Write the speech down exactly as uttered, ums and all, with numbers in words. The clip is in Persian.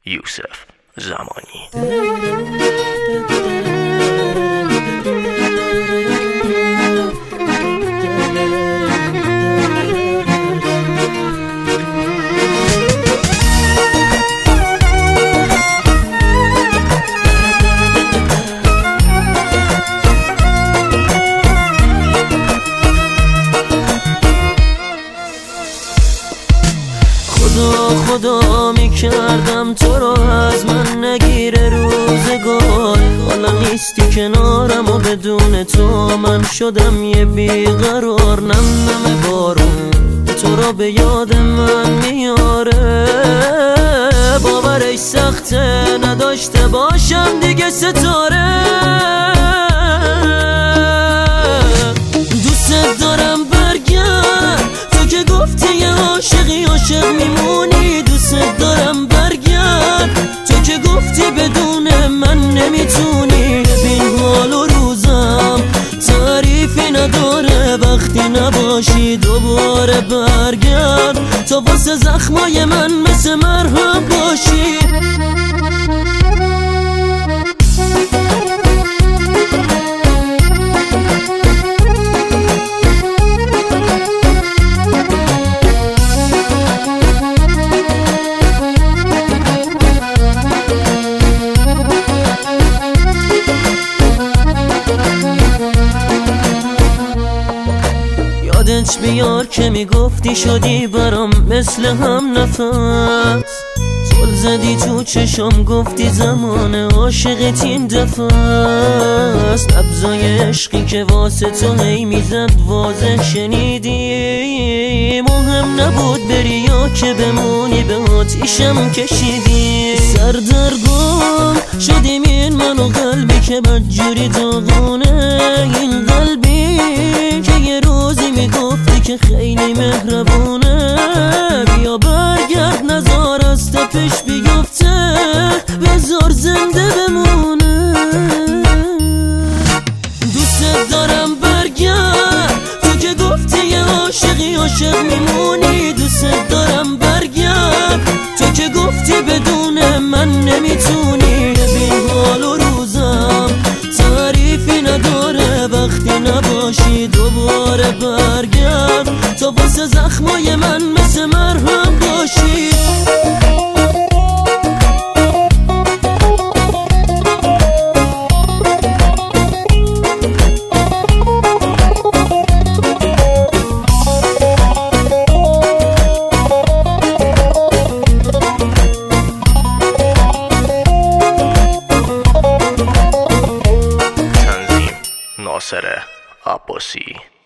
یوسف زمانی. خدا خدا می کردم تو رو از من نگیره روزگار، حالا نیستی کنارم و بدون تو من شدم یه بیقرار. نم نم بارون تو رو به یاد من میاره، باورش سخته نداشته باشم دیگه ستاره. دوست دارم برگرد تو که گفتی یه عاشقی عاشق میمونی، دوست دارم برگرد تو که گفتی بدون من نمیتونی. ببین حال و روزم تعریفی نداره، وقتی نباشی دوباره برگرد تا واسه زخمای من مثل مرهم باشی. یادت بیار که میگفتی شدی برام مثل هم نفس، زل زدی تو چشم گفتی زمان عاشقت این دفعه است. نبضای عشقی که واسه تو هی میزد واضح شنیدی، مهم نبود بری یا که بمونی به آتیشم کشیدی. سردرگم شدیم این من و قلبی که بدجوری داغونه، این قلبی که یه روزی میگفتی که خیلی مهربونه. بیا برگرد نزار از تپش بیفته، بذار زنده بمونه. دوست دارم برگرد تو که گفتی یه عاشقی عاشق میمونی، دوست دارم برگرد تو که گفتی بدون من نمیتونی. ببین حال و روزم تعریفی نداره، وقتی نباشی دوباره برگرد تا واسه زخمای من مثل مرهم باشی. ناصر عباسی.